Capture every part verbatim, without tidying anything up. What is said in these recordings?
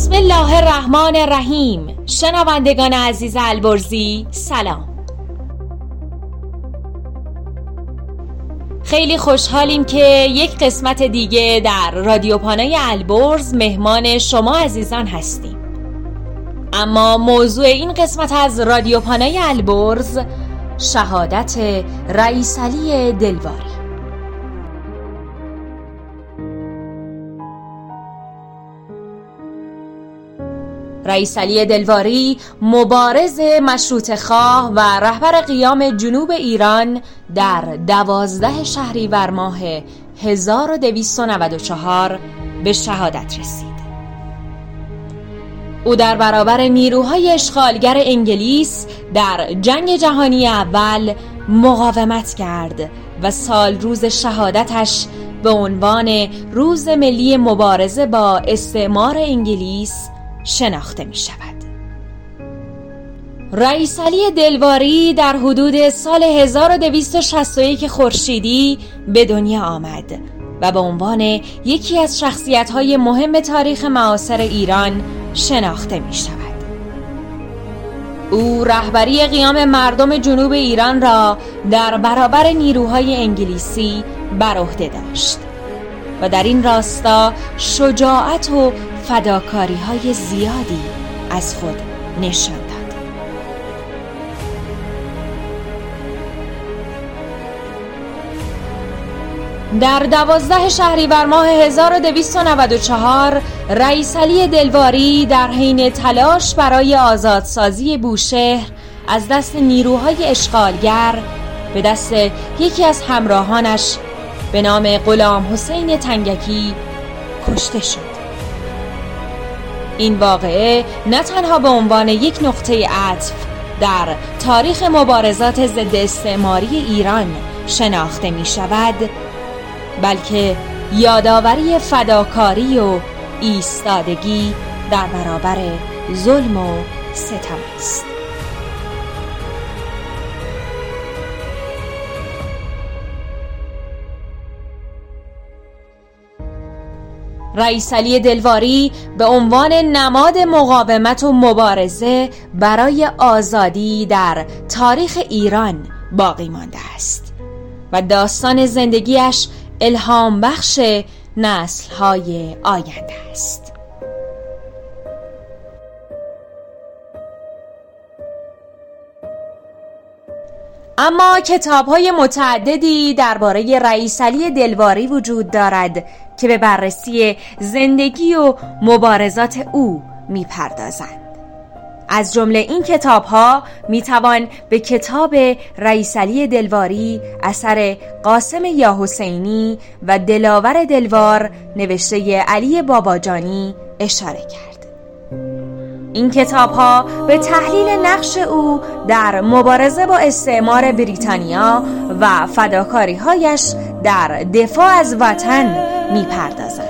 بسم الله الرحمن الرحیم. شنوندگان عزیز البرزی سلام. خیلی خوشحالیم که یک قسمت دیگه در رادیو پانای البرز مهمان شما عزیزان هستیم. اما موضوع این قسمت از رادیو پانای البرز شهادت رئیس علی دلواری. رئیس علی دلواری مبارز مشروطه خواه و رهبر قیام جنوب ایران در دوازده شهریور ماه هزار و دویست و نود و چهار به شهادت رسید. او در برابر نیروهای اشغالگر انگلیس در جنگ جهانی اول مقاومت کرد و سال روز شهادتش به عنوان روز ملی مبارزه با استعمار انگلیس شناخته می شود. رئیس علی دلواری در حدود سال هزار و دویست و شصت و یک خورشیدی به دنیا آمد و به عنوان یکی از شخصیت‌های مهم تاریخ معاصر ایران شناخته می شود. او رهبری قیام مردم جنوب ایران را در برابر نیروهای انگلیسی بر عهده داشت و در این راستا شجاعت و فداکاری‌های زیادی از خود نشان داد. در دوازده شهریور ماه هزار و دویست و نود و چهار رئیس علی دلواری در حین تلاش برای آزادسازی بوشهر از دست نیروهای اشغالگر به دست یکی از همراهانش به نام غلام حسین تنگکی کشته شد. این واقعه نه تنها به عنوان یک نقطه عطف در تاریخ مبارزات ضد استعماری ایران شناخته می شود، بلکه یادآوری فداکاری و ایستادگی در برابر ظلم و ستم است. رئیس علی دلواری به عنوان نماد مقاومت و مبارزه برای آزادی در تاریخ ایران باقی مانده است و داستان زندگیش الهام بخش نسل‌های آینده است. اما کتاب‌های متعددی درباره رئیس علی دلواری وجود دارد که به بررسی زندگی و مبارزات او می‌پردازند. از جمله این کتاب‌ها می‌توان به کتاب رئیس علی دلواری اثر قاسم یاحسینی و دلاور دلوار نوشته علی باباجانی اشاره کرد. این کتاب‌ها به تحلیل نقش او در مبارزه با استعمار بریتانیا و فداکاری‌هایش در دفاع از وطن می‌پردازند.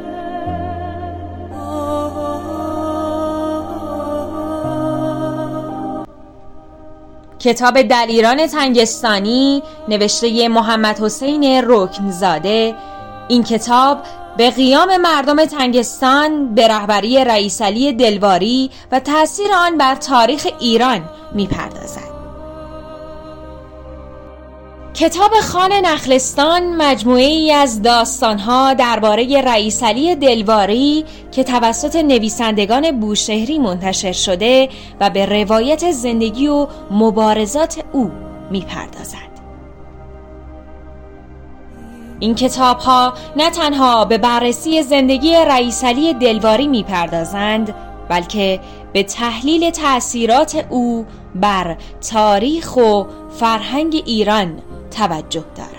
کتاب دلیران تنگستانی نوشته محمد حسین رکنزاده، این کتاب به قیام مردم تنگستان به رهبری رئیس علی دلواری و تأثیر آن بر تاریخ ایران می‌پردازد. کتاب خان نخلستان مجموعه‌ای از داستان‌ها درباره رئیس علی دلواری که توسط نویسندگان بوشهری منتشر شده و به روایت زندگی و مبارزات او می‌پردازد. این کتاب‌ها نه تنها به بررسی زندگی رئیس علی دلواری می‌پردازند، بلکه به تحلیل تأثیرات او بر تاریخ و فرهنگ ایران توجه دارند.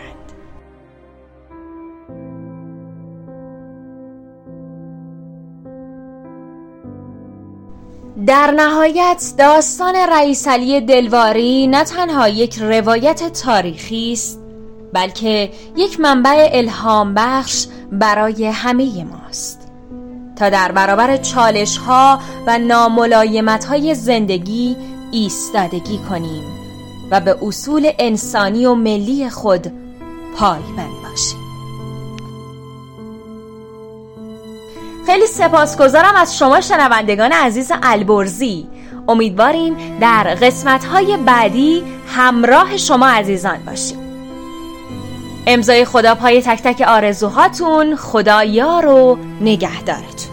در نهایت داستان رئیس علی دلواری نه تنها یک روایت تاریخی است، بلکه یک منبع الهام بخش برای همه ماست تا در برابر چالش‌ها و ناملایمت‌های زندگی ایستادگی کنیم و به اصول انسانی و ملی خود پایبند باشیم. خیلی سپاسگزارم از شما شنوندگان عزیز البرزی. امیدواریم در قسمت‌های بعدی همراه شما عزیزان باشیم. امضای خدا پای تک تک آرزوهاتون. خدا یار و نگهدارتون.